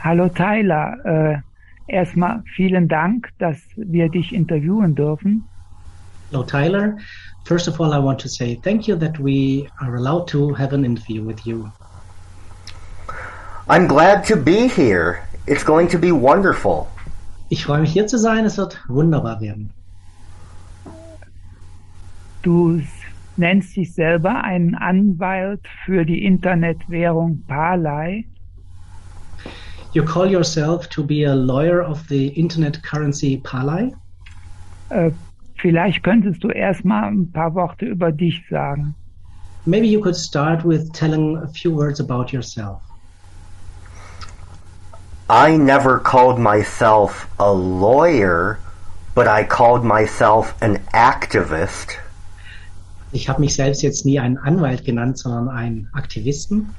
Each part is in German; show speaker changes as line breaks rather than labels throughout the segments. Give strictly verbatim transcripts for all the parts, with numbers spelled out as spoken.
Hallo Tyler, äh, erstmal vielen Dank, dass wir dich interviewen dürfen.
Hello, Tyler. First of all, I want to say thank you that we are allowed to have an interview with you.
I'm glad to be here. It's going to be wonderful.
Ich freue mich hier zu sein. Es wird wunderbar werden.
Du s- nennst dich selber einen Anwalt für die Internetwährung Parley.
You call yourself to be a lawyer of the internet currency Parley.
Äh, Vielleicht könntest du erstmal ein paar Worte über dich sagen.
Maybe you could start with telling a few words about yourself.
I never called myself a lawyer, but I called myself an activist.
Ich habe mich selbst jetzt nie einen Anwalt genannt, sondern einen Aktivisten.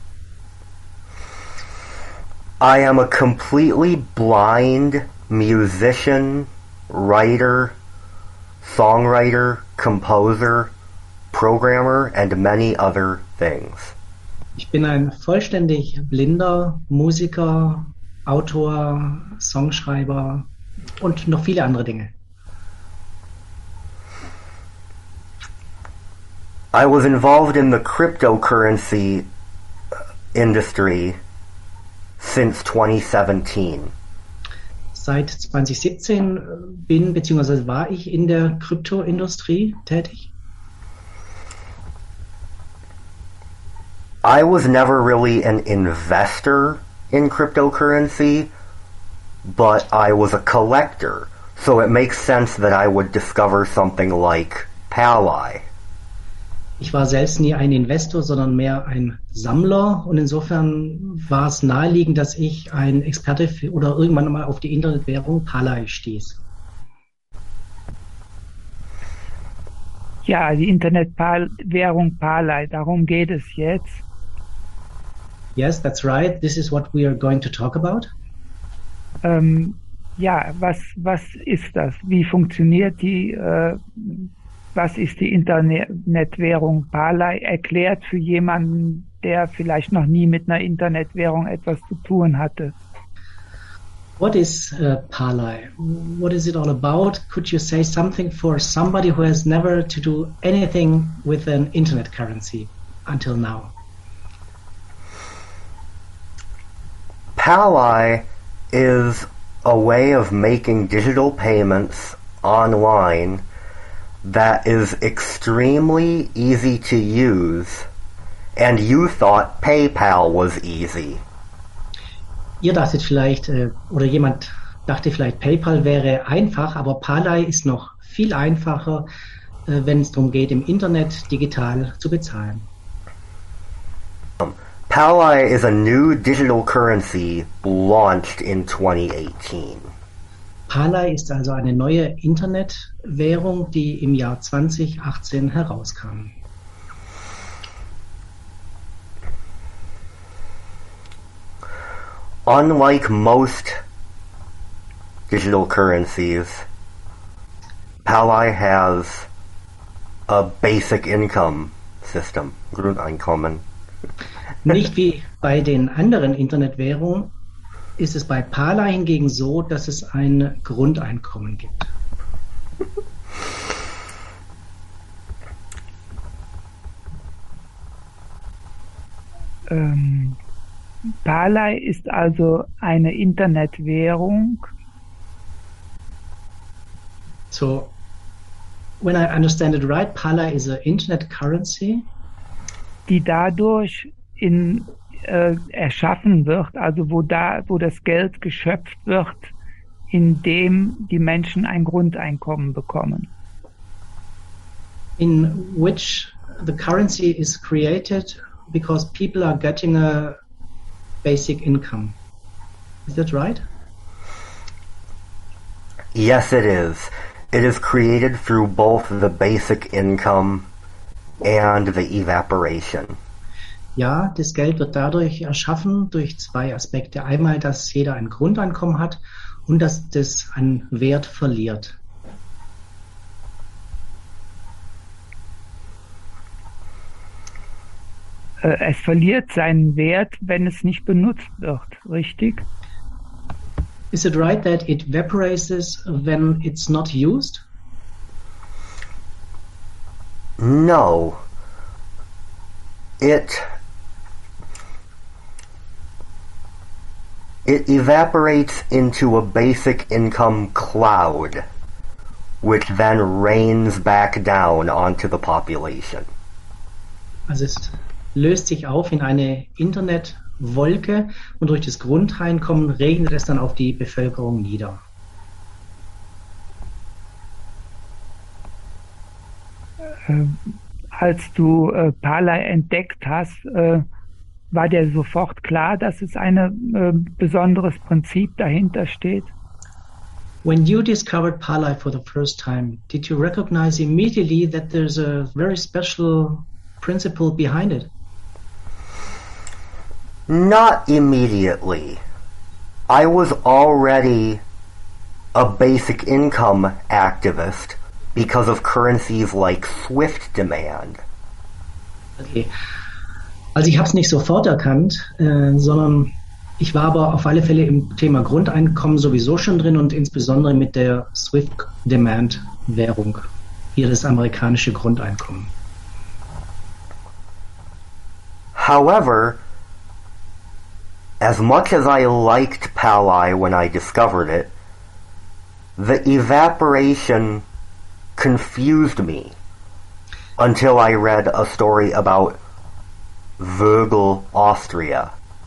I am a completely blind musician, writer, songwriter, composer, programmer, and many other things.
Ich bin ein vollständig blinder Musiker, Autor, Songschreiber und noch viele andere Dinge.
I was involved in the cryptocurrency industry since twenty seventeen.
Seit zwanzig siebzehn bin bzw. war ich in der Kryptoindustrie tätig.
I was never really an investor in cryptocurrency, but I was a collector, so it makes sense that I would discover something like Pally.
Ich war selbst nie ein Investor, sondern mehr ein Sammler und insofern war es naheliegend, dass ich ein Experte für, oder irgendwann mal auf die Internetwährung Parley stieß.
Ja, die Internetwährung Parley, darum geht es jetzt.
Yes, that's right. This is what we are going to talk about.
Ähm, ja, was, was ist das? Wie funktioniert die? Äh, was ist die Internetwährung Parley? Erklärt für jemanden, der vielleicht noch nie mit einer Internetwährung etwas zu tun hatte.
What is uh, Parley? What is it all about? Could you say something for somebody who has never to do anything with an internet currency until now?
Pally is a way of making digital payments online that is extremely easy to use, and you thought PayPal was easy.
Ihr dachtet vielleicht, äh, oder jemand dachte vielleicht, PayPal wäre einfach, aber Parley ist noch viel einfacher, äh, wenn es darum geht, im Internet digital zu bezahlen.
Pally is a new digital currency launched in twenty eighteen.
Parley ist also eine neue Internetwährung, die im Jahr zwanzig achtzehn herauskam.
Unlike most digital currencies, Pally has a basic income system, Grundeinkommen.
Nicht wie bei den anderen Internetwährungen ist es bei Parley hingegen so, dass es ein Grundeinkommen gibt.
Ähm, Parley ist also eine Internetwährung,
So, when I understand it right, Parley is an internet currency
die dadurch in, äh, erschaffen wird, also wo da, wo das Geld geschöpft wird, indem die Menschen ein Grundeinkommen bekommen.
in which the currency is created because people are getting a basic income. Is that right?
Yes, it is. It is created through both the basic income and the evaporation.
Ja, das Geld wird dadurch erschaffen durch zwei Aspekte. Einmal, dass jeder ein Grundeinkommen hat und dass das an Wert verliert.
Äh, es verliert seinen Wert, wenn es nicht benutzt wird, richtig?
Is it right that it vaporizes when it's not used?
No. It it evaporates into a basic income cloud, which then rains back down onto the population.
Also es löst sich auf in eine Internetwolke und durch das Grundeinkommen regnet es dann auf die Bevölkerung nieder.
Äh, als du äh, Parley entdeckt hast, äh, war dir sofort klar, dass es ein äh, besonderes Prinzip dahinter steht?
When you discovered Parley for the first time, did you recognize immediately that there's a very special principle behind it?
Not immediately. I was already a basic income activist because of currencies like Swift demand.
Okay. Also ich habe es nicht sofort erkannt, äh, sondern ich war aber auf alle Fälle im Thema Grundeinkommen sowieso schon drin und insbesondere mit der Swift Demand Währung, hier das amerikanische Grundeinkommen.
However, as much as I liked Parley when I discovered it, the evaporation confused me until I read a story about Vögel Austria.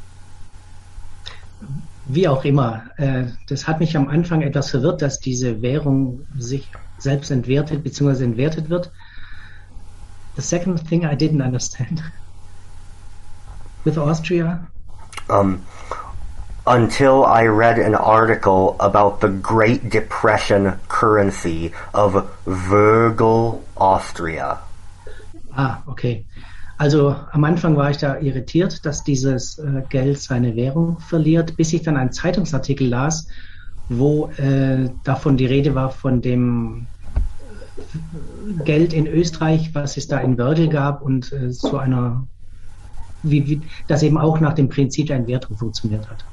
Wie auch immer, äh, das hat mich am Anfang etwas verwirrt, dass diese Währung sich selbst entwertet bzw. entwertet wird. The second thing I didn't understand with Austria.
Um, until I read an article about the Great Depression currency of Vögel Austria.
Ah, okay. Also am Anfang war ich da irritiert, dass dieses äh, Geld seine Währung verliert, bis ich dann einen Zeitungsartikel las, wo äh, davon die Rede war von dem Geld in Österreich, was es da in Wörgl gab und äh, zu einer, wie, wie, das eben auch nach dem Prinzip der Entwertung funktioniert hat.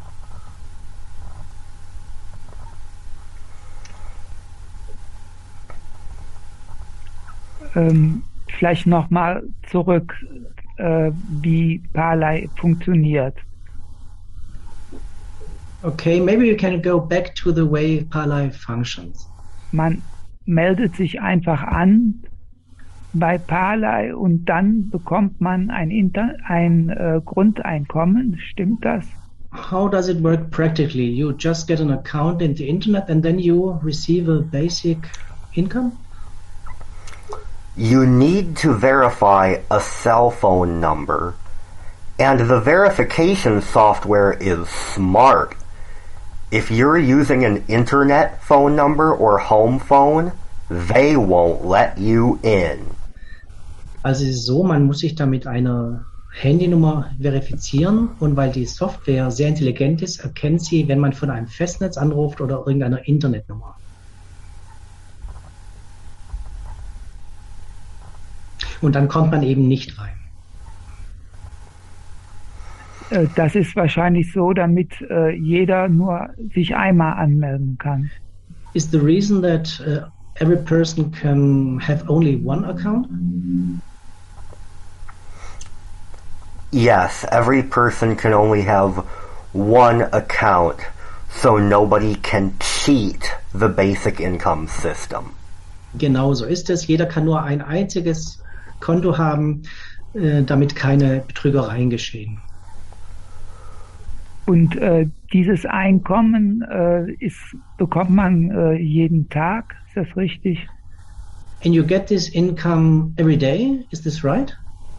Ähm, vielleicht nochmal zurück, äh, wie Parley funktioniert.
Okay, maybe you can go back to the way Parley functions.
Man meldet sich einfach an bei Parley und dann bekommt man ein, Inter ein äh, Grundeinkommen. Stimmt das?
How does it work practically? You just get an account in the internet and then you receive a basic income?
You need to verify a cell phone number, and the verification software is smart. If you're using an internet phone number or home phone, they won't let you in.
Also es ist so, man muss sich da mit einer Handynummer verifizieren und weil die Software sehr intelligent ist, erkennt sie, wenn man von einem Festnetz anruft oder irgendeiner Internetnummer. Und dann kommt man eben nicht rein.
Das ist wahrscheinlich so, damit äh, jeder nur sich einmal anmelden kann.
Is the reason that uh, every person can have only one account?
Yes, every person can only have one account, so nobody can cheat the basic income system.
Genau so ist es. Jeder kann nur ein einziges Konto haben, äh, damit keine Betrügereien geschehen.
Und äh, dieses Einkommen äh, ist, bekommt man äh, jeden Tag, ist das richtig?
And you get this income every day, is this right?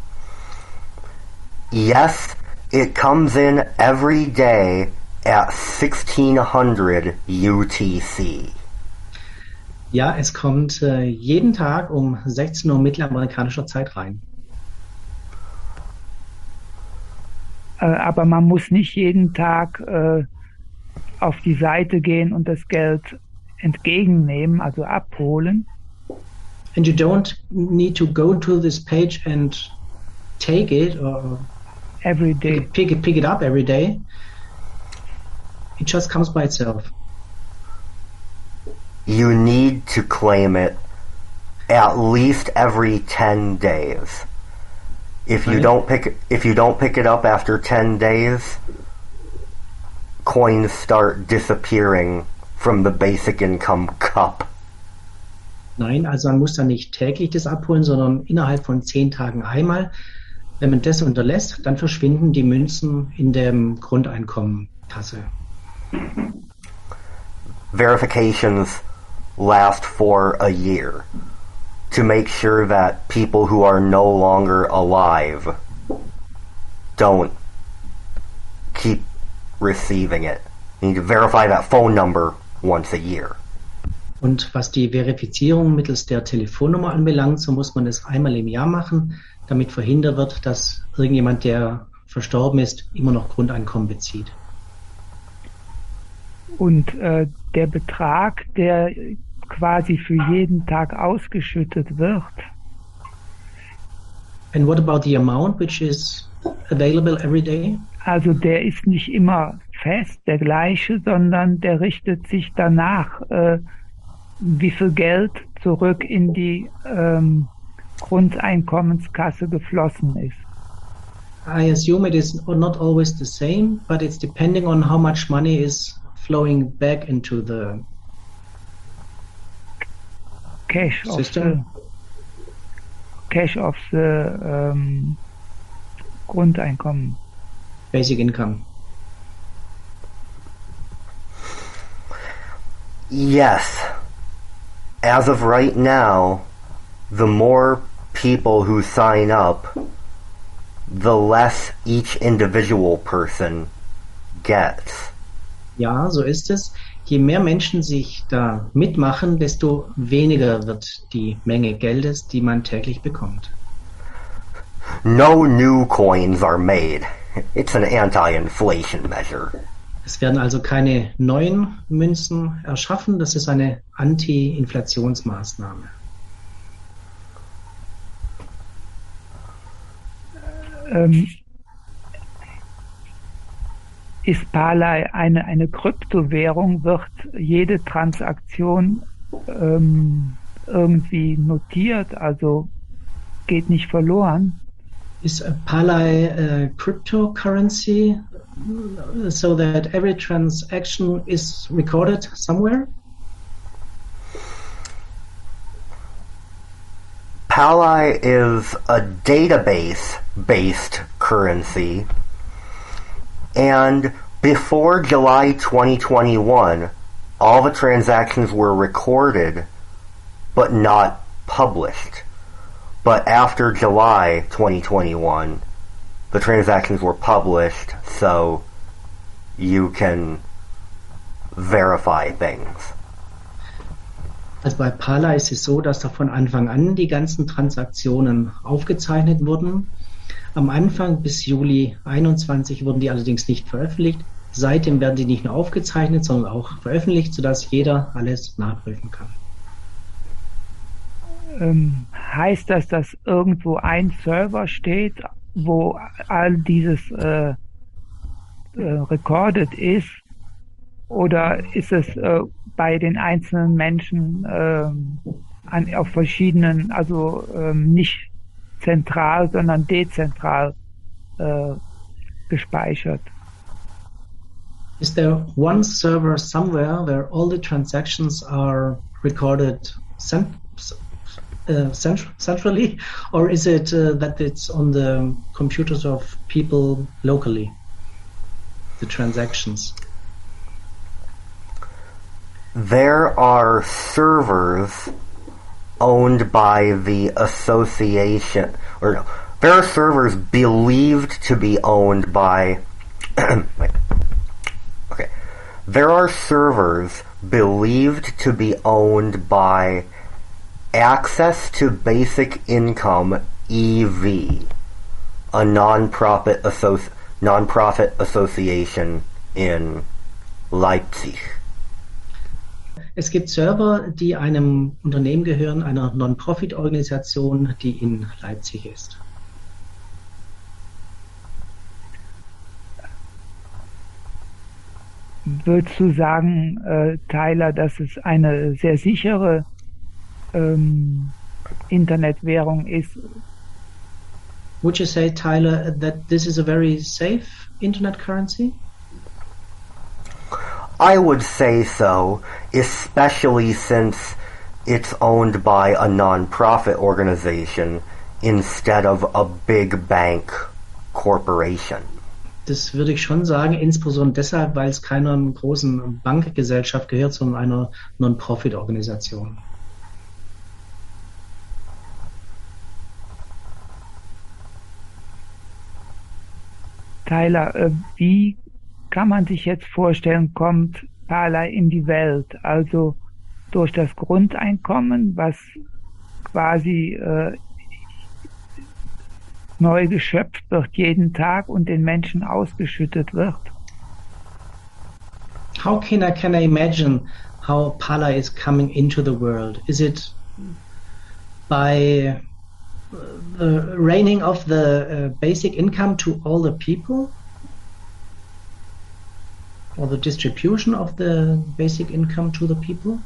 Yes, it comes in every day at sixteen hundred U T C.
Ja, es kommt äh, jeden Tag um sechzehn Uhr mittelamerikanischer Zeit rein.
Äh, aber man muss nicht jeden Tag äh, auf die Seite gehen und das Geld entgegennehmen, also abholen.
And you don't need to go to this page and take it or
Every day.
pick it, pick it up every day. It just comes by itself.
you need to claim it at least every ten days. If you
Right.
don't pick if you don't pick it up after ten days, coins start disappearing from the basic income cup.
Nein, also man muss dann nicht täglich das abholen, sondern innerhalb von zehn Tagen einmal. Wenn man das unterlässt, dann verschwinden die Münzen in der Grundeinkommenkasse.
Verifications last for a year to make sure that people who are no longer alive don't keep receiving it. You need to verify that phone number once a year.
Und was die Verifizierung mittels der Telefonnummer anbelangt, so muss man es einmal im Jahr machen, damit verhindert wird, dass irgendjemand, der verstorben ist, immer noch Grundeinkommen bezieht.
Und äh, der Betrag, der quasi für jeden Tag ausgeschüttet wird,
And what about the amount which is available every day?
also der ist nicht immer fest, der gleiche, sondern der richtet sich danach, äh, wie viel Geld zurück in die ähm, Grundeinkommenskasse geflossen ist.
I assume it is not always the same, but it's depending on how much money is flowing back into the
Cash of the,
system.
Cash of the ähm, Grundeinkommen.
Basic income.
Yes. As of right now, the more people who sign up, the less each individual person gets.
Ja, so ist es. Je mehr Menschen sich da mitmachen, desto weniger wird die Menge Geldes, die man täglich bekommt.
No new coins are made. It's an anti-inflation measure.
Es werden also keine neuen Münzen erschaffen. Das ist eine Anti-Inflationsmaßnahme.
Ähm, ist Parlay eine, eine Kryptowährung, wird jede Transaktion ähm, irgendwie notiert, also geht nicht verloren.
Is a Parlay a cryptocurrency so that every transaction is recorded somewhere?
Pally is a database-based currency, and before July twenty twenty-one, all the transactions were recorded but not published. But after July twenty twenty-one, the transactions were published, so you can verify things.
Also bei Parlay ist es so, dass da von Anfang an die ganzen Transaktionen aufgezeichnet wurden. Am Anfang bis Juli einundzwanzig wurden die allerdings nicht veröffentlicht. Seitdem werden die nicht nur aufgezeichnet, sondern auch veröffentlicht, sodass jeder alles nachprüfen kann.
Ähm, heißt das, dass irgendwo ein Server steht, wo all dieses äh, äh, recorded ist? Oder ist es äh, bei den einzelnen Menschen äh, an, auf verschiedenen, also ähm, nicht zentral, sondern dezentral äh, gespeichert?
Is there one server somewhere where all the transactions are recorded cent uh, cent centrally, or is it uh, that it's on the computers of people locally, the transactions?
There are servers owned by the association, or no, there are servers believed to be owned by, wait, okay, there are servers believed to be owned by Access to Basic Income E V, a non-profit associ- non-profit association in Leipzig.
Es gibt Server, die einem Unternehmen gehören, einer Non-Profit-Organisation, die in Leipzig ist.
Würdest du sagen, äh, Tyler, dass es eine sehr sichere ähm, Internetwährung ist?
Would you say, Tyler, that this is a very safe internet currency?
I would say so, especially since it's owned by a non-profit organization instead of a big bank corporation.
Das würde ich schon sagen, insbesondere deshalb, weil es keiner großen Bankgesellschaft gehört, sondern einer Non-Profit-Organisation.
Tyler, äh, wie kann man sich jetzt vorstellen, kommt Parley in die Welt? Also durch das Grundeinkommen, was quasi äh, neu geschöpft wird jeden Tag und den Menschen ausgeschüttet wird?
How can I, can I imagine how Parley is coming into the world? Is it by the raining of the uh, basic income to all the people? Or the distribution of the basic income to the people?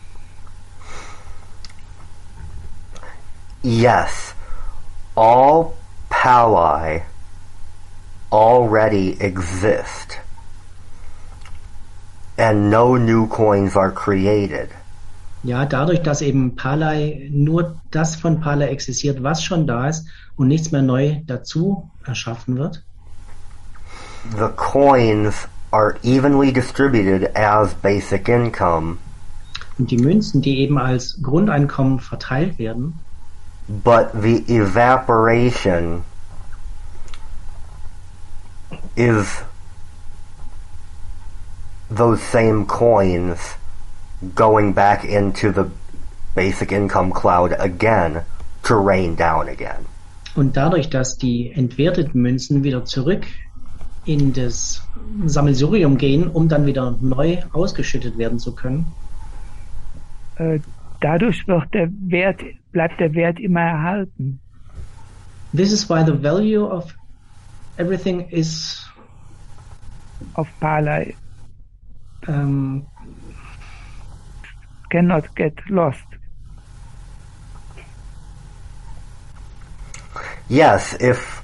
Yes. All Parley already exist. And no new coins are created.
Ja, dadurch, dass eben Parley nur das von Parley existiert, was schon da ist und nichts mehr neu dazu erschaffen wird.
The coins are evenly distributed as basic income.
Und die Münzen, die eben als Grundeinkommen verteilt werden.
But the evaporation is those same coins going back into the basic income cloud again to rain down again.
Und dadurch, dass die entwerteten Münzen wieder zurück in das Sammelsurium gehen, um dann wieder neu ausgeschüttet werden zu können.
Äh, dadurch wird der Wert, bleibt der Wert immer erhalten.
This is why the value of everything is
Auf Parley
um,
cannot get lost.
Yes, if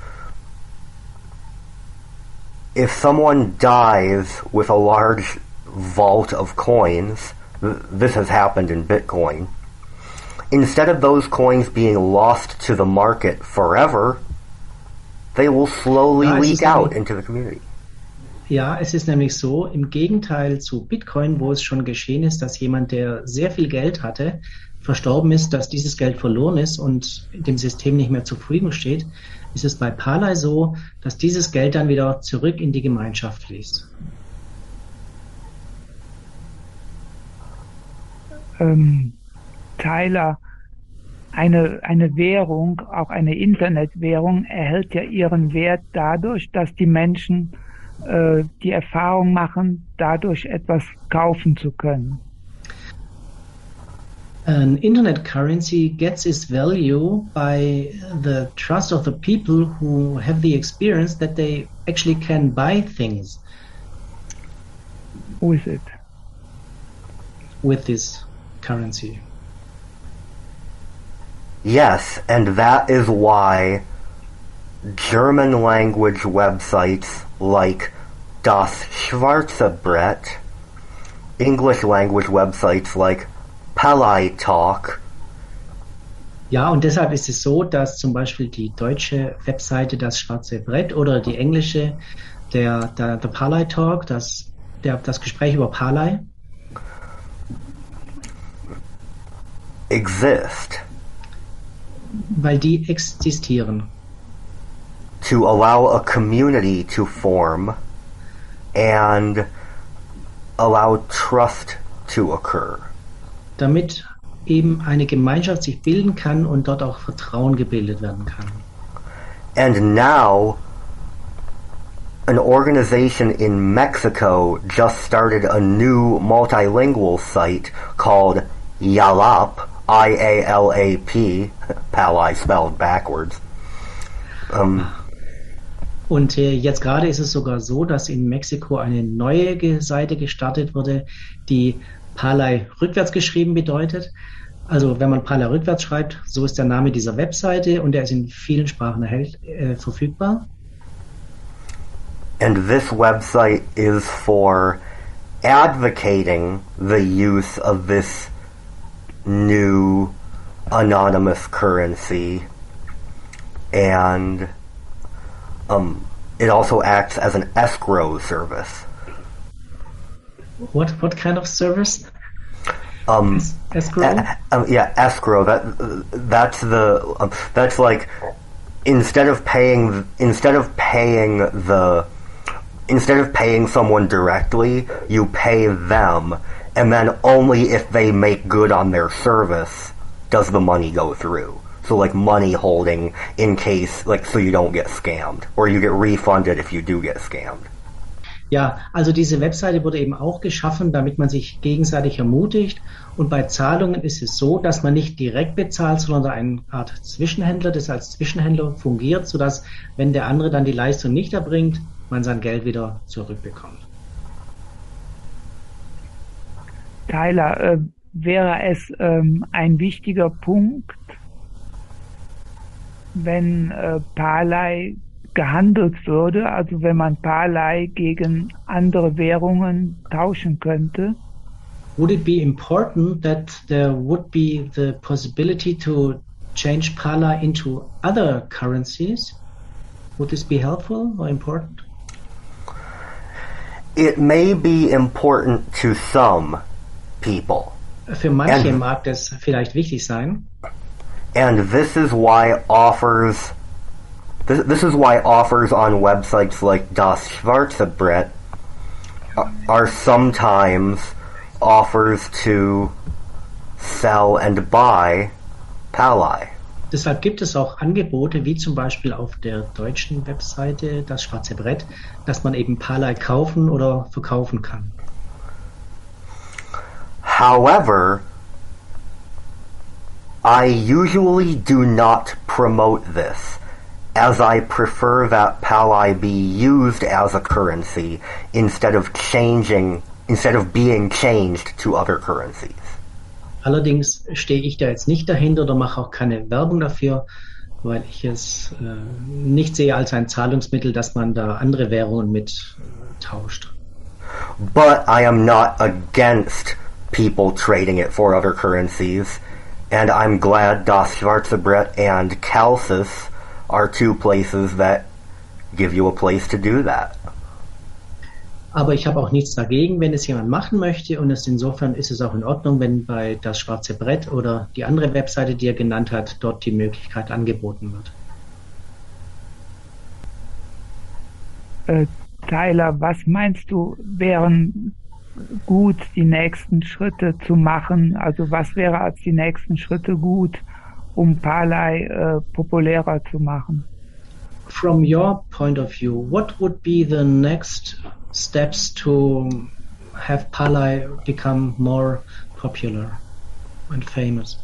if someone dies with a large vault of coins, th- this has happened in Bitcoin, instead of those coins being lost to the market forever, they will slowly
Ja, es
leak
ist
out
nämlich-
into the community.
Ja, es ist nämlich so, im Gegenteil zu Bitcoin, wo es schon geschehen ist, dass jemand, der sehr viel Geld hatte, verstorben ist, dass dieses Geld verloren ist und dem System nicht mehr zur Verfügung steht, ist es bei Parley so, dass dieses Geld dann wieder zurück in die Gemeinschaft fließt.
Ähm, Tyler, eine, eine Währung, auch eine Internetwährung, erhält ja ihren Wert dadurch, dass die Menschen äh, die Erfahrung machen, dadurch etwas kaufen zu können.
An internet currency gets its value by the trust of the people who have the experience that they actually can buy things
Who is it?
with this currency.
Yes, and that is why German language websites like Das Schwarze Brett, English language websites like Parley Talk,
Ja, und deshalb ist es so, dass zum Beispiel die deutsche Webseite Das Schwarze Brett oder die englische, der, der The Parley Talk, das, der, das Gespräch über Parley,
exist
weil die existieren,
to allow a community to form and allow trust to occur.
damit eben eine Gemeinschaft sich bilden kann und dort auch Vertrauen gebildet werden kann.
And now, an organization in Mexico just started a new multilingual site called Yalap, I A L A P, Parley spelled backwards. Um,
Und äh, jetzt gerade ist es sogar so, dass in Mexiko eine neue Ge- Seite gestartet wurde, die Palay rückwärts geschrieben bedeutet. Also wenn man Palay rückwärts schreibt, so ist der Name dieser Webseite und der ist in vielen Sprachen erhält, äh, verfügbar.
And this website is for advocating the use of this new anonymous currency, and um, it also acts as an escrow service.
What what kind of service?
Um,
Es- escrow?
e- um, yeah, escrow. That that's the um, that's like instead of paying instead of paying the instead of paying someone directly, you pay them, and then only if they make good on their service does the money go through. So like money holding in case, like, so you don't get scammed, or you get refunded if you do get scammed.
Ja, also diese Webseite wurde eben auch geschaffen, damit man sich gegenseitig ermutigt. Und bei Zahlungen ist es so, dass man nicht direkt bezahlt, sondern eine Art Zwischenhändler, das als Zwischenhändler fungiert, sodass, wenn der andere dann die Leistung nicht erbringt, man sein Geld wieder zurückbekommt.
Tyler, äh, wäre es ähm, ein wichtiger Punkt, wenn äh, Palay gehandelt würde, also wenn man Palay gegen andere Währungen tauschen könnte?
Would it be important that there would be the possibility to change Palay into other currencies? Would this be helpful or important?
It may be important to some people,
Für manche
And-
mag das vielleicht wichtig sein.
and this is why offers this, this is why offers on websites like Das Schwarze Brett are, are sometimes offers to sell and buy Palay.
Deshalb gibt es auch Angebote, wie zum Beispiel auf der deutschen Webseite Das Schwarze Brett, dass man eben Palay kaufen oder verkaufen kann.
However, I usually do not promote this, as I prefer that Palay be used as a currency instead of changing, instead of being changed to other currencies.
Allerdings stehe ich da jetzt nicht dahinter oder mache auch keine Werbung dafür, weil ich es äh, nicht sehe als ein Zahlungsmittel, dass man da andere Währungen mit äh, tauscht.
But I am not against people trading it for other currencies, and I'm glad Das Schwarze Brett and Calcis are two places that give you a place to do that.
Aber ich habe auch nichts dagegen, wenn es jemand machen möchte, und es insofern ist es auch in Ordnung, wenn bei Das Schwarze Brett oder die andere Webseite, die er genannt hat, dort die Möglichkeit angeboten wird.
Äh, Tyler, was meinst du, wären gut, die nächsten Schritte zu machen? Also was wäre als die nächsten Schritte gut, um Palay äh, populärer zu machen?
From your point of view, what would be the next steps to have Palay become more popular and famous?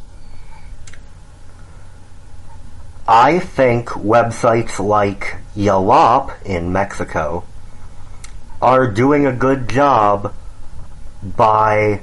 I think websites like Yelp in Mexico are doing a good job by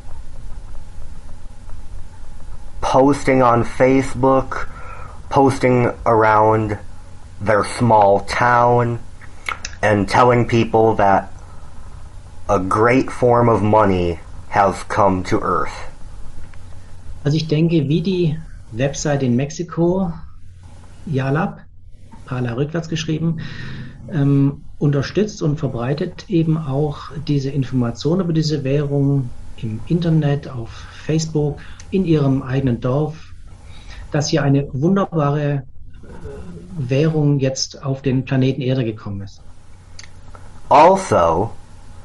posting on Facebook, posting around their small town, and telling people that a great form of money has come to Earth.
Also ich denke, wie die Website in Mexiko, Yalap, Palay rückwärts geschrieben, ähm, unterstützt und verbreitet eben auch diese Information über diese Währung im Internet, auf Facebook, in ihrem eigenen Dorf, dass hier eine wunderbare äh, Währung jetzt auf den Planeten Erde gekommen ist.
Also,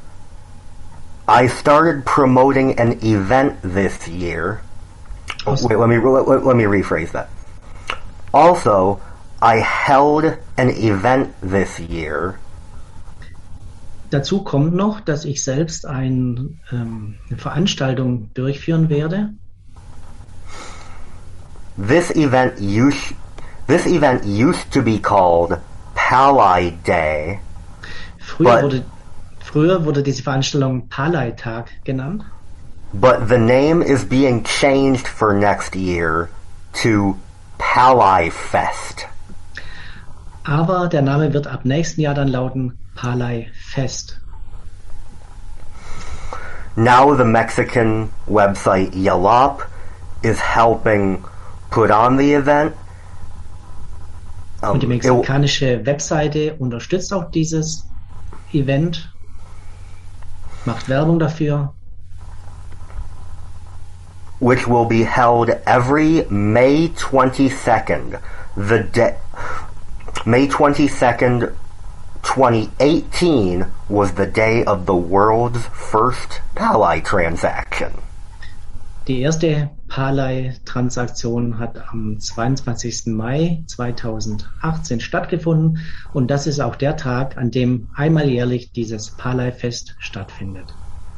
I started promoting an event this year. Oh, wait, let me let, let me rephrase that. Also, I held an event this year.
Dazu kommt noch, dass ich selbst ein, ähm, eine Veranstaltung durchführen werde.
This event used this event used to be called Palai Day.
Früher
but,
wurde, früher wurde diese Veranstaltung Palai-Tag genannt.
But the name is being changed for next year to Palai Fest.
Aber der Name wird ab nächsten Jahr dann lauten Palai Fest.
Now the Mexican website Yelop is helping put on the event. Um,
Und die mexikanische Webseite unterstützt auch dieses Event, macht Werbung dafür.
Which will be held every May twenty-second, the day, May twenty-second, twenty eighteen was the day of the world's first Palai transaction.
Die erste Palai-Transaktion hat am zweiundzwanzigsten Mai zweitausendachtzehn stattgefunden und das ist auch der Tag, an dem einmal jährlich dieses Palai-Fest stattfindet.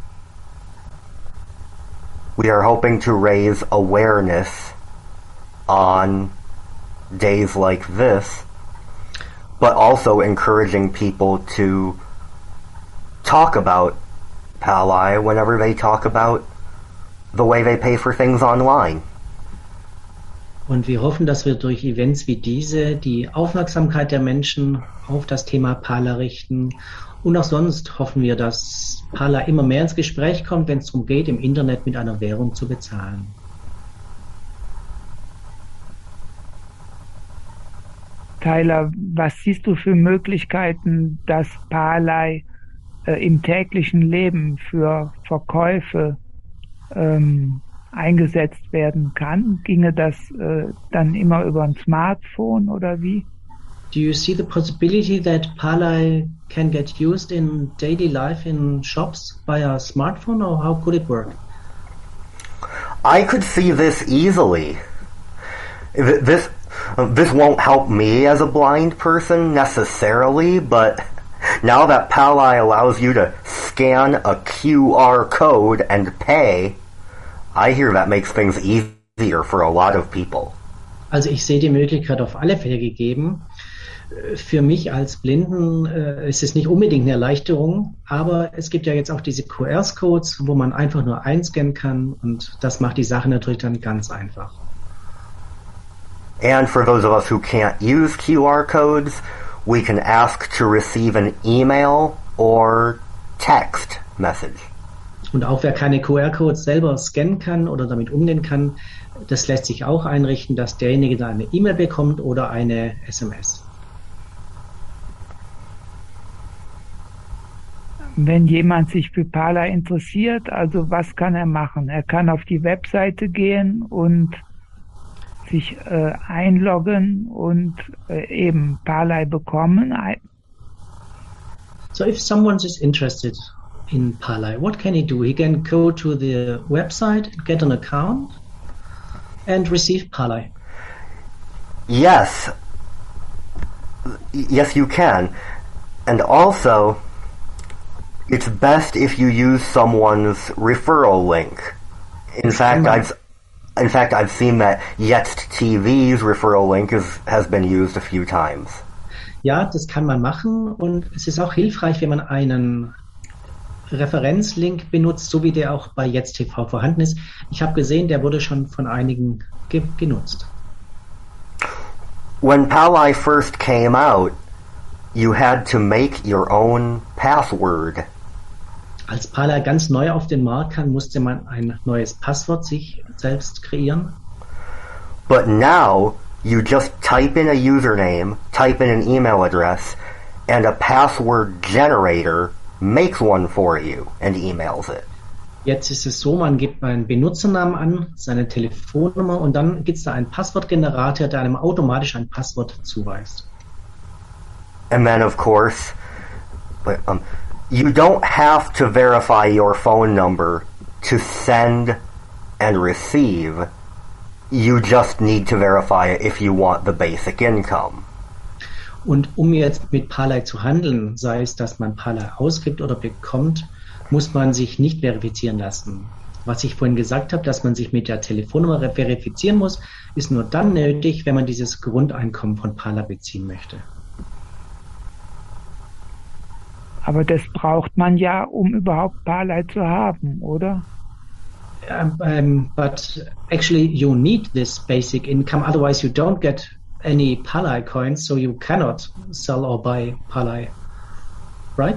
We are hoping to raise awareness on days like this, but also encouraging people to talk about Palai whenever they talk about the way they pay for things online.
Und wir hoffen, dass wir durch Events wie diese die Aufmerksamkeit der Menschen auf das Thema Palai richten. Und auch sonst hoffen wir, dass Palai immer mehr ins Gespräch kommt, wenn es darum geht, im Internet mit einer Währung zu bezahlen.
Tyler, was siehst du für Möglichkeiten, dass Palai äh, im täglichen Leben für Verkäufe ähm, eingesetzt werden kann? Ginge das äh, dann immer über ein Smartphone oder wie?
Do you see the possibility that Palai can get used in daily life in shops via smartphone, or how could it work?
I could see this easily. This this won't help me as a blind person necessarily, but now that Palai allows you to scan a Q R code and pay, I hear that makes things easier for a lot of people.
Also ich sehe die Möglichkeit auf alle Fälle gegeben. Für mich als Blinden äh, ist es nicht unbedingt eine Erleichterung, aber es gibt ja jetzt auch diese Q R-Codes, wo man einfach nur einscannen kann und das macht die Sache natürlich dann ganz einfach.
And for those of us who can't use Q R codes, we can ask to receive an email or text message.
Und auch wer keine Q R-Codes selber scannen kann oder damit umgehen kann, das lässt sich auch einrichten, dass derjenige dann eine E-Mail bekommt oder eine S M S.
Wenn jemand sich für Palai interessiert, also was kann er machen? Er kann auf die Webseite gehen und sich äh, einloggen und äh, eben Palai bekommen.
So if someone is interested in Palai, what can he do? He can go to the website, get an account and receive Palai.
Yes. Yes, you can. And also, it's best if you use someone's referral link. In fact, I've in fact I've seen that Jetzt T V's referral link is, has been used a few times.
Ja, das kann man machen und es ist auch hilfreich, wenn man einen Referenzlink benutzt, so wie der auch bei Jetzt T V vorhanden ist. Ich habe gesehen, der wurde schon von einigen ge- genutzt.
When Palai first came out, you had to make your own password.
Als Palai ganz neu auf den Markt kam, musste man ein neues Passwort sich selbst kreieren.
But now, you just type in a username, type in an email address, and a password generator makes one for you and emails it.
Jetzt ist es so, man gibt einen Benutzernamen an, seine Telefonnummer und dann gibt es da einen Passwortgenerator, der einem automatisch ein Passwort zuweist.
And then, of course, um, you don't have to verify your phone number to send and receive. You just need to verify it if you want the basic income.
Und um jetzt mit Palai zu handeln, sei es, dass man Palai ausgibt oder bekommt, muss man sich nicht verifizieren lassen. Was ich vorhin gesagt habe, dass man sich mit der Telefonnummer verifizieren muss, ist nur dann nötig, wenn man dieses Grundeinkommen von Palai beziehen möchte.
Aber das braucht man ja, um überhaupt Parley zu haben, oder?
Um, um, but actually, you need this basic income. Otherwise, you don't get any Parley coins, so you cannot sell or buy Parley, right?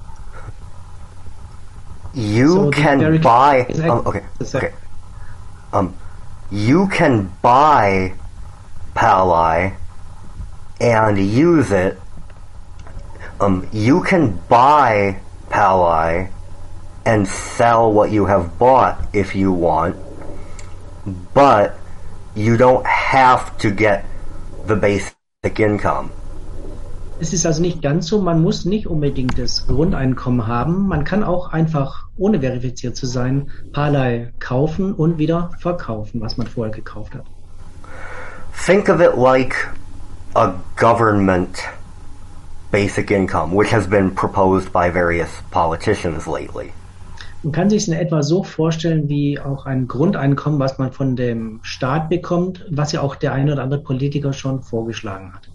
You
So the
can
very-
buy.
Exactly.
Um, okay.
Exactly.
Okay. Um, you can buy Parley and use it. Um, you can buy Parley and sell what you have bought if you want, but you don't have to get the basic income.
Es ist also nicht ganz so, man muss nicht unbedingt das Grundeinkommen haben. Man kann auch einfach, ohne verifiziert zu sein, Parley kaufen und wieder verkaufen, was man vorher gekauft hat.
Think of it like a government basic income, which has been proposed by various politicians lately.
Man kann sich es in etwa so vorstellen wie auch ein Grundeinkommen, was man von dem Staat bekommt, was ja auch der ein oder andere Politiker schon vorgeschlagen hat.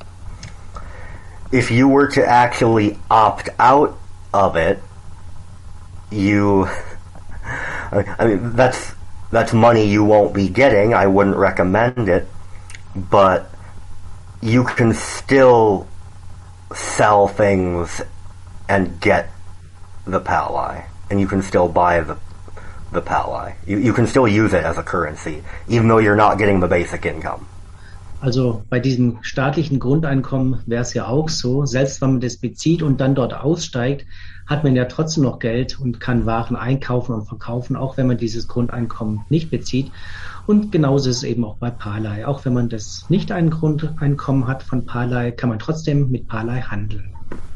If you were to actually opt out of it, you, I mean, that's, that's money you won't be getting. I wouldn't recommend it, but you can still sell things and get the Parley, and you can still buy the the Parley. You, you can still use it as a currency, even though you're not getting the basic income.
Also bei diesem staatlichen Grundeinkommen wäre es ja auch so, selbst wenn man das bezieht und dann dort aussteigt, hat man ja trotzdem noch Geld und kann Waren einkaufen und verkaufen, auch wenn man dieses Grundeinkommen nicht bezieht. Und genauso ist es eben auch bei Parley. Auch wenn man das nicht ein Grundeinkommen hat von Parley, kann man trotzdem mit Parley handeln.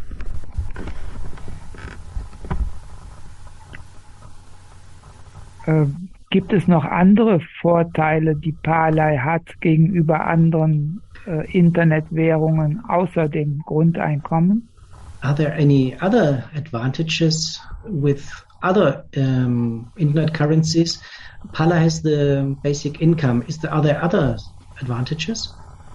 Äh, gibt es noch andere Vorteile, die Parley hat gegenüber anderen äh, Internetwährungen außer dem Grundeinkommen?
Are there any other advantages with other um, internet currencies? Parley has the basic income. Is there, are there other advantages?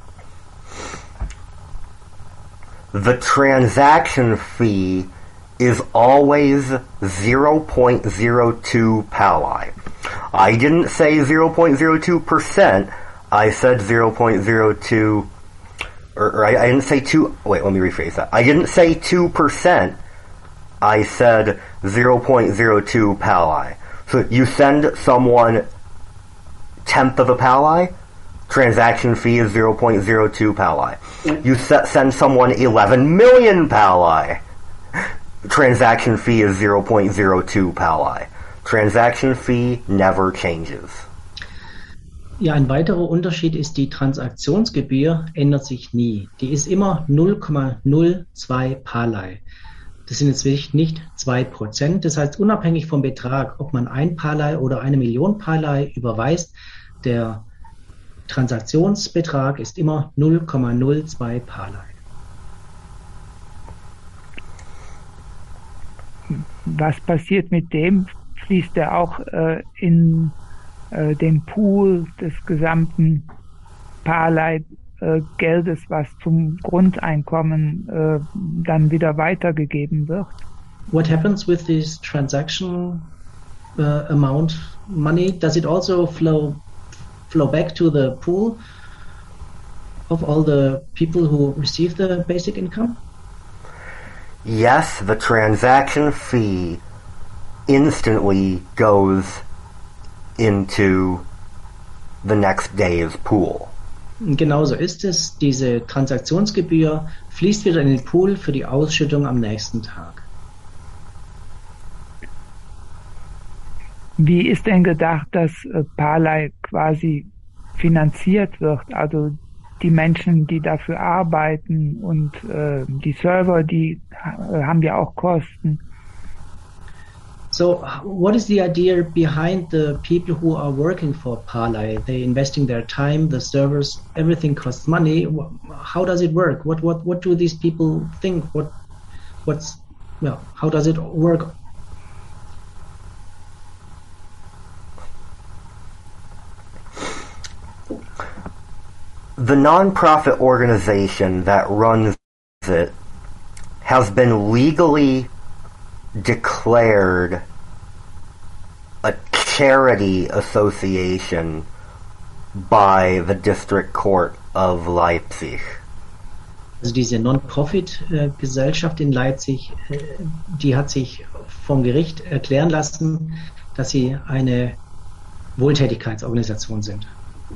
The transaction fee is always zero point zero two Parley. I didn't say zero point zero two percent. I said zero point zero two, or, or I, I didn't say two, wait, let me rephrase that. I didn't say two percent. I said zero point zero two Parley. So you send someone tenth of a Parley, transaction fee is zero point zero two Parley. You se- send someone eleven million Parley, transaction fee is zero point zero two Parley. Transaction fee never changes.
Ja, ein weiterer Unterschied ist, die Transaktionsgebühr ändert sich nie. Die ist immer null Komma null zwei Parley. Das sind jetzt wirklich nicht zwei Prozent. Das heißt, unabhängig vom Betrag, ob man ein Parley oder eine Million Parley überweist, der Transaktionsbetrag ist immer null Komma null zwei Parley.
Was passiert mit dem? Fließt er auch äh, in äh, den Pool des gesamten Parley-Geldes, was zum Grundeinkommen äh, dann wieder weitergegeben wird?
What happens with this transaction uh, amount money? Does it also flow flow back to the pool of all the people who receive the basic income?
Yes, the transaction fee instantly goes into the next day's pool.
Genauso ist es. Diese Transaktionsgebühr fließt wieder in den Pool für die Ausschüttung am nächsten Tag.
Wie ist denn gedacht, dass äh, Parley quasi finanziert wird? Also die Menschen, die dafür arbeiten und äh, die Server, die äh, haben ja auch Kosten.
So, what is the idea behind the people who are working for Parley? They're investing their time, the servers, everything costs money. How does it work? What what what do these people think? What what's well, how does it work?
The non-profit organization that runs it has been legally declared a charity association by the District Court of Leipzig.
Also diese Non-Profit-Gesellschaft in Leipzig, die hat sich vom Gericht erklären lassen, dass sie eine Wohltätigkeitsorganisation sind.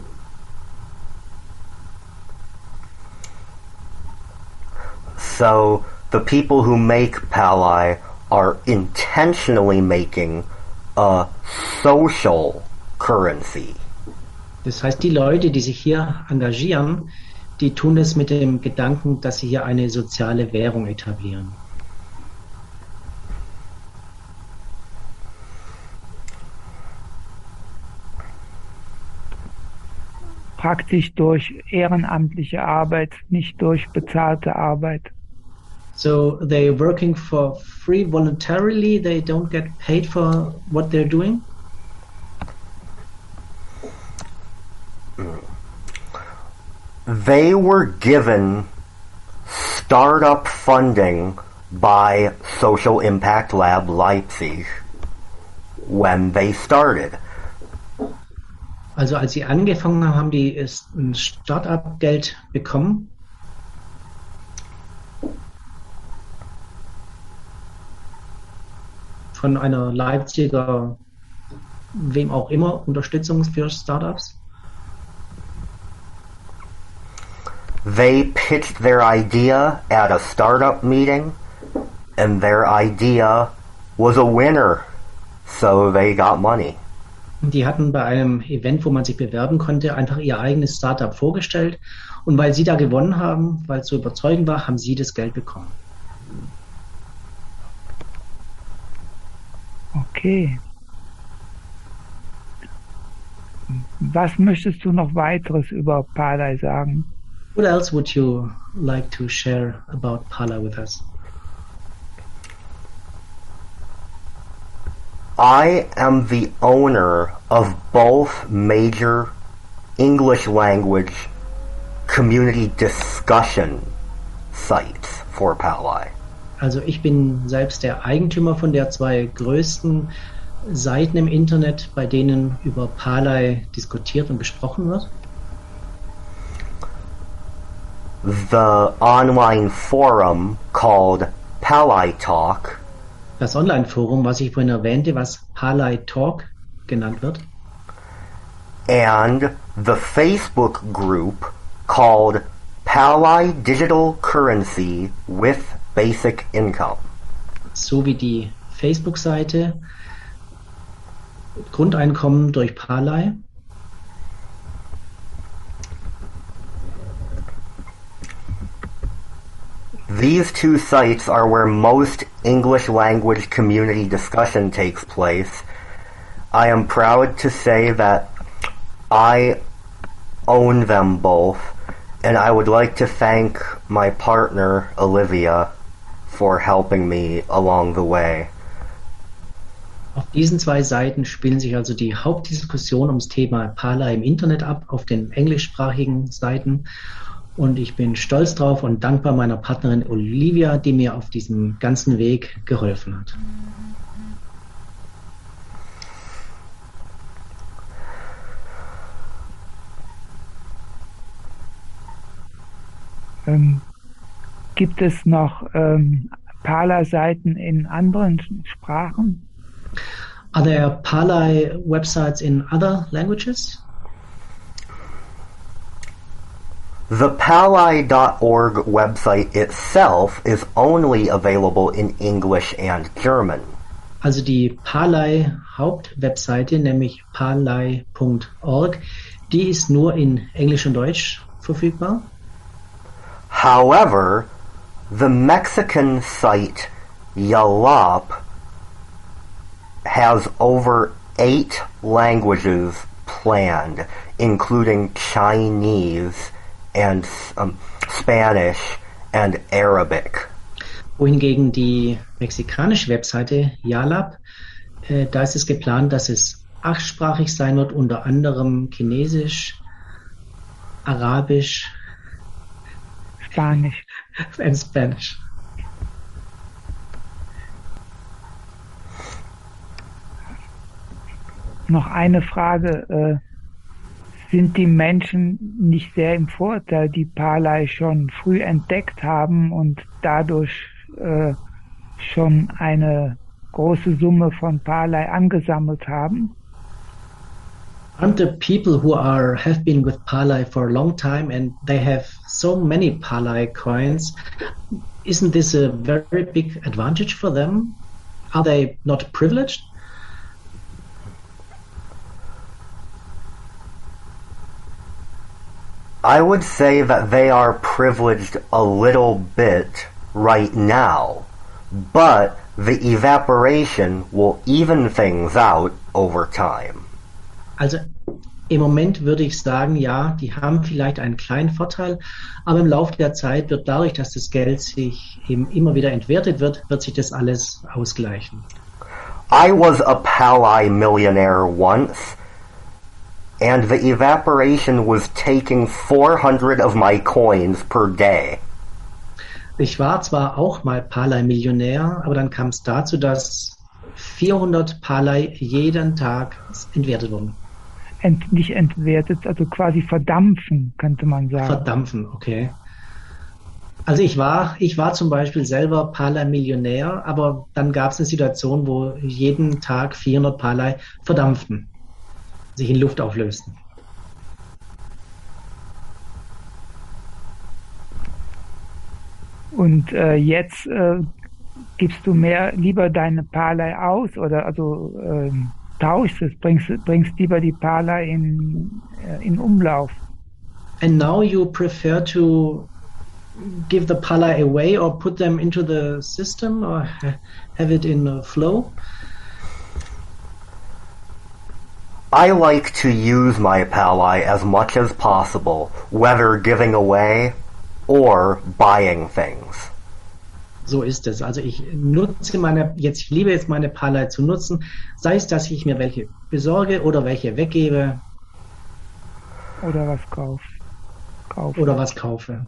So the people who make Pali are intentionally making a social currency.
Das heißt, die Leute, die sich hier engagieren, die tun es mit dem Gedanken, dass sie hier eine soziale Währung etablieren.
Praktisch durch ehrenamtliche Arbeit, nicht durch bezahlte Arbeit.
So they're working for free voluntarily, they don't get paid for what they're doing?
They were given startup funding by Social Impact Lab Leipzig when they started.
Also als sie angefangen haben, haben die ein Start-up-Geld bekommen. Von einer Leipziger, wem auch immer, Unterstützung für Startups.
They pitched their idea at a startup meeting, and their idea was a winner, so they got money.
Die hatten bei einem Event, wo man sich bewerben konnte, einfach ihr eigenes Startup vorgestellt. Und weil sie da gewonnen haben, weil es so überzeugend war, haben sie das Geld bekommen.
Okay. Was möchtest du noch weiteres über Pali sagen?
What else would you like to share about Pali with us?
I am the owner of both major English language community discussion sites for Pali.
Also ich bin selbst der Eigentümer von der zwei größten Seiten im Internet, bei denen über Pali diskutiert und gesprochen wird.
The online forum called Pali Talk.
Das Online-Forum, was ich vorhin erwähnte, was Pali Talk genannt wird.
And the Facebook group called Pali Digital Currency with Basic Income.
Sowie die Facebook-Seite Grundeinkommen durch Pali.
These two sites are where most English language community discussion takes place. I am proud to say that I own them both, and I would like to thank my partner, Olivia, for helping me along the way.
Auf diesen zwei Seiten spielen sich also die Hauptdiskussionen ums Thema Pali im Internet ab, auf den englischsprachigen Seiten. Und ich bin stolz drauf und dankbar meiner Partnerin Olivia, die mir auf diesem ganzen Weg geholfen hat.
Ähm, gibt es noch ähm, Pali-Seiten in anderen Sprachen?
Are there Pali websites in other languages?
The Pali dot org website itself is only available in English and German.
Also die Pali Hauptwebseite, nämlich pali Punkt org, die ist nur in Englisch und Deutsch verfügbar.
However, the Mexican site Yalop has over eight languages planned, including Chinese and um, Spanish and Arabic.
Wohingegen die mexikanische Webseite Yalap, äh, da ist es geplant, dass es achtsprachig sein wird, unter anderem Chinesisch, Arabisch,
Spanisch.
and Spanish.
Noch eine Frage. Äh, sind die Menschen nicht sehr im Vorteil, die Palai schon früh entdeckt haben und dadurch äh, schon eine große Summe von Palai angesammelt haben?
Aren't the people who are have been with Palai for a long time and they have so many Palai coins, isn't this a very big advantage for them? Are they not privileged?
I would say that they are privileged a little bit right now, but the evaporation will even things out over time.
Also im Moment würde ich sagen, ja, die haben vielleicht einen kleinen Vorteil, aber im Laufe der Zeit wird dadurch, dass das Geld sich eben immer wieder entwertet wird, wird sich das alles ausgleichen.
I was a Palai millionaire once, and the evaporation was taking four hundred of my coins per day.
Ich war zwar auch mal Palai-Millionär, aber dann kam es dazu, dass vierhundert Palai jeden Tag entwertet wurden.
Ent, nicht entwertet, also quasi verdampfen, könnte man sagen.
Verdampfen, okay. Also ich war, ich war zum Beispiel selber Palai-Millionär, aber dann gab es eine Situation, wo jeden Tag vierhundert Palai verdampften, sich in Luft auflösten.
Und äh, jetzt äh, gibst du mehr lieber deine Palai aus oder also ähm, tauschst es, bringst, bringst lieber die Palai in, äh, in Umlauf.
And now you prefer to give the Palai away or put them into the system or have it in a flow?
I like to use my Palai as much as possible, whether giving away or buying things.
So ist es. Also ich nutze meine, jetzt ich liebe es, meine Palai zu nutzen, sei es, dass ich mir welche besorge oder welche weggebe.
Oder was kauf, kaufe.
Oder was kaufe.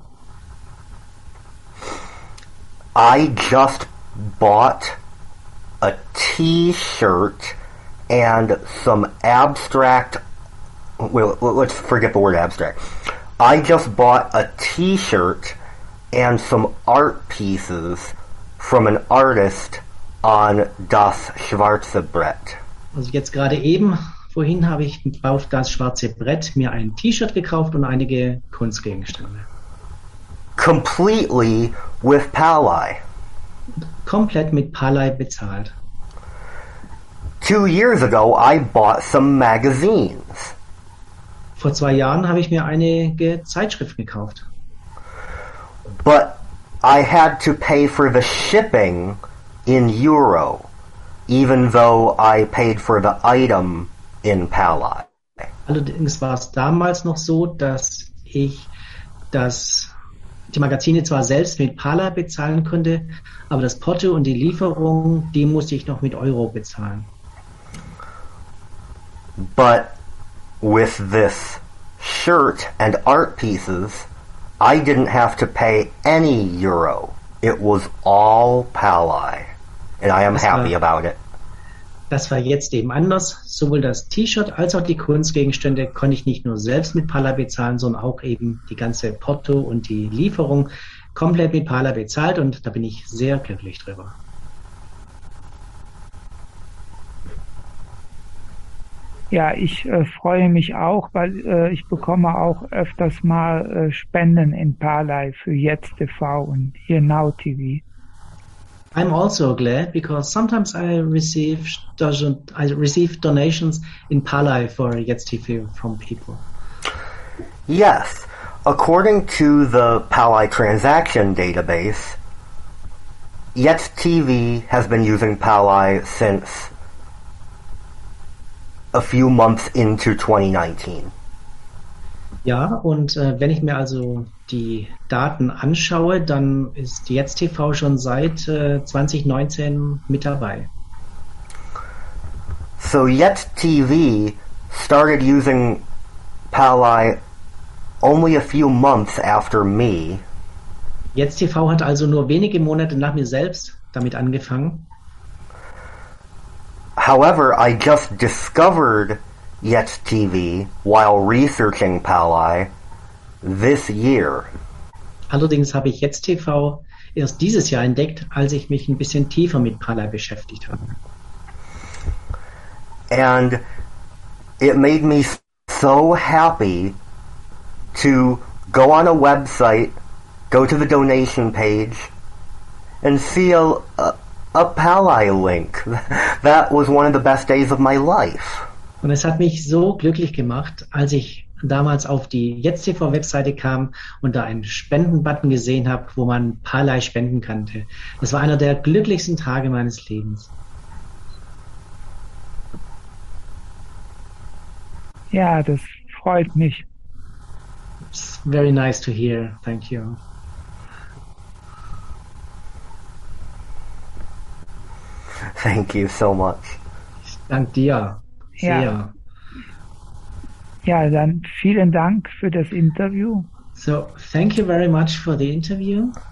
I just bought a T-shirt and some abstract, well, let's forget the word abstract. I just bought a T-shirt and some art pieces from an artist on Das Schwarze Brett.
Also jetzt gerade eben, vorhin habe ich auf das schwarze Brett mir ein T-Shirt gekauft und einige Kunstgegenstände.
Completely with Palai.
Komplett mit Palai bezahlt.
Two years ago, I bought some magazines.
Vor zwei Jahren habe ich mir einige Zeitschriften gekauft.
But I had to pay for the shipping in Euro, even though I paid for the item in Palai.
Allerdings war es damals noch so, dass ich das, die Magazine zwar selbst mit Palai bezahlen konnte, aber das Porto und die Lieferung, die musste ich noch mit Euro bezahlen.
But with this shirt and art pieces, I didn't have to pay any euro. It was all Palai. And I am
das
happy
war,
about it.
Das war jetzt eben anders. Sowohl das T-Shirt als auch die Kunstgegenstände konnte ich nicht nur selbst mit Palai bezahlen, sondern auch eben die ganze Porto und die Lieferung komplett mit Palai bezahlt und da bin ich sehr glücklich drüber.
Ja, ich äh, freue mich auch, weil äh, ich bekomme auch öfters mal äh, Spenden in Palai für Jetzt T V und hier Now T V.
I'm also glad because sometimes I receive I receive donations in Palai for Jetzt T V from people.
Yes. According to the Palai transaction database, Jetzt T V has been using Palai since a few months into twenty nineteen.
Ja, und äh, wenn ich mir also die Daten anschaue, dann ist Jetzt T V schon seit äh, zwanzig neunzehn mit dabei.
So Jetzt T V started using Palai only a few months after me.
Jetzt T V hat also nur wenige Monate nach mir selbst damit angefangen.
However, I just discovered Jetzt T V while researching Palai this year.
Allerdings habe ich Jetzt T V erst dieses Jahr entdeckt, als ich mich ein bisschen tiefer mit Palai beschäftigt habe.
And it made me so happy to go on a website, go to the donation page, and see a, a, a Palai link. That was one of the best days of my life.
Und es hat mich so glücklich gemacht, als ich damals auf die Jetzt T V-Webseite kam und da einen Spendenbutton gesehen habe, wo man Palai spenden konnte. Das war einer der glücklichsten Tage meines Lebens.
Ja, das freut mich.
It's very nice to hear. Thank you.
Thank you so much.
Dank dir. Sehr.
Ja. Ja, dann vielen Dank für das Interview.
So, thank you very much for the interview.